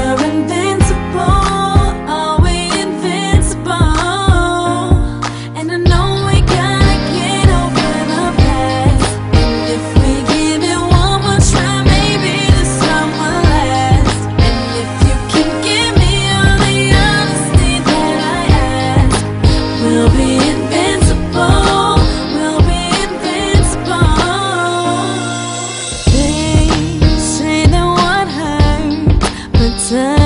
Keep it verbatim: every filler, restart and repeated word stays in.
we're invincible. Are we invincible? And I know we gotta get over the past. And if we give it one more try, maybe this time will last. And if you can give me all the honesty that I ask, we'll be invincible. We'll be invincible. They say that what hurt, but